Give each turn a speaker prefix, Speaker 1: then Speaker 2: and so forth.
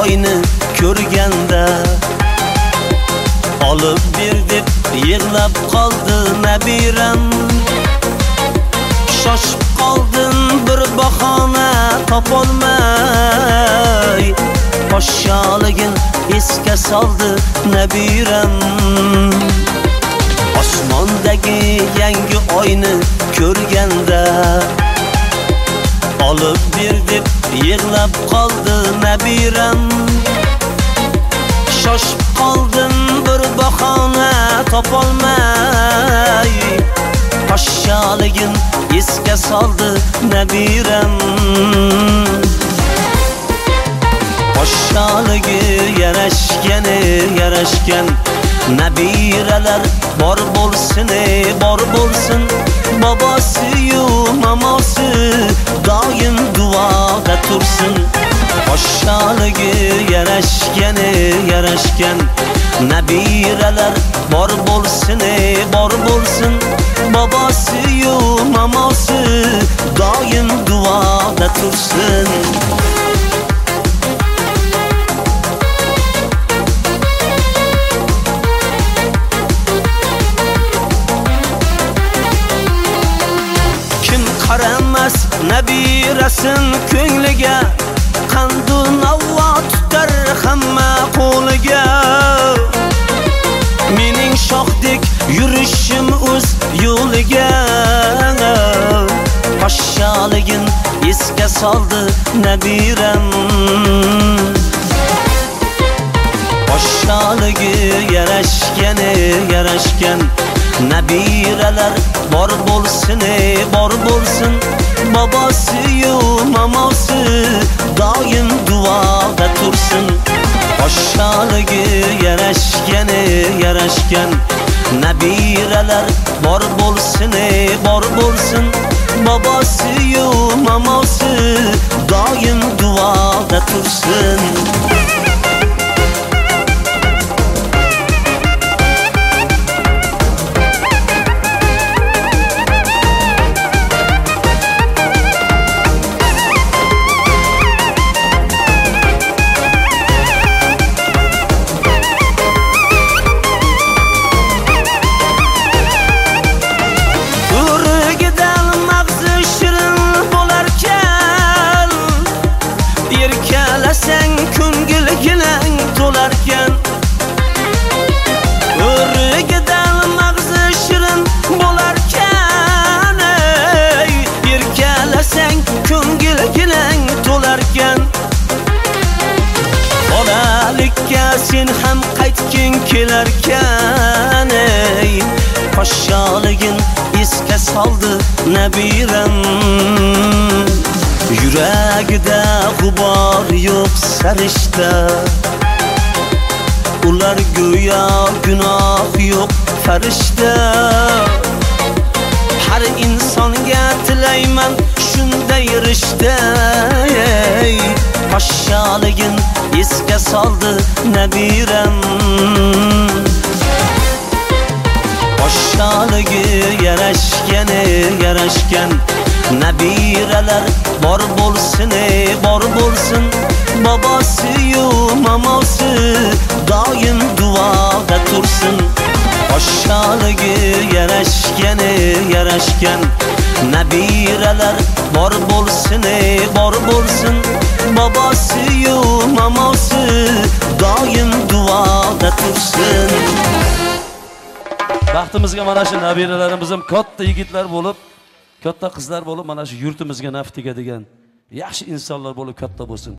Speaker 1: oyni ko'rganda olib ber deb yig'lab qoldi nabiram. Shoshib qoldim bir bahona topolmay, poshsholigin esga soldi nabiram. Osmondagi yangi oyni ko'rganda olib ber deb yig'lab qoldi nabiram. Shoshib qoldim bir bahona topolmay, poshsholigin esga soldi nabiram. Poshsholigi yarashgan nabiralar bor bo'lsin, bor bo'lsin. Bobosi-yu mamosi doim duoda tursin. Poshsholigi yarashgan nabiralar bor bo'lsin, bor bo'lsin. Bobosi-yu mamosi doim duoda tursin. Qaramas nabirasin ko'ngliga, qandu navvo tutar hamma qo'liga. Mening shohdek yurishim o'z yo'liga, poshsholigin esga soldi nabiram. Poshsholigi yarashgan nabiralar bor bo'lsin, bor bo'lsin. Bobosi-yu mamosi doim duoda tursin. Poshsholigi yarashgan nabiralar bor bo'lsin, bor bo'lsin. Bobosi-yu mamosi doim duoda tursin. Sen ko'ngilgilang to'larkan, o'rigidan mag'zi shirin bo'larkan. Erkalasang ko'ngilgilang to'larkan. Bolalikka sen ham qaytging kelarkan. Poshsholigin esga soldi nabiram. Yuragida g'ubor yo'q sarishta, ular go'yo gunoh yo'q farishta. Har insonga tilayman shunday rishta. Poshsholigin esga soldi nabiram. Poshsholigi yarashgan nabiralar bor bo'lsin, bor bo'lsin. Bobosi-yu mamosi doim duoda tursin. Poshsholigi yarashgan nabiralar bor bo'lsin, bor bo'lsin. Bobosi-yu mamosi doim duoda tursin.
Speaker 2: Baxtimizga mana shu nabiralarimiz ham katta yigitlar bo'lib, katta qizlar bo'lib, mana shu yurtimizga naf tegadigan yaxshi insonlar bo'lib katta bo'lsin.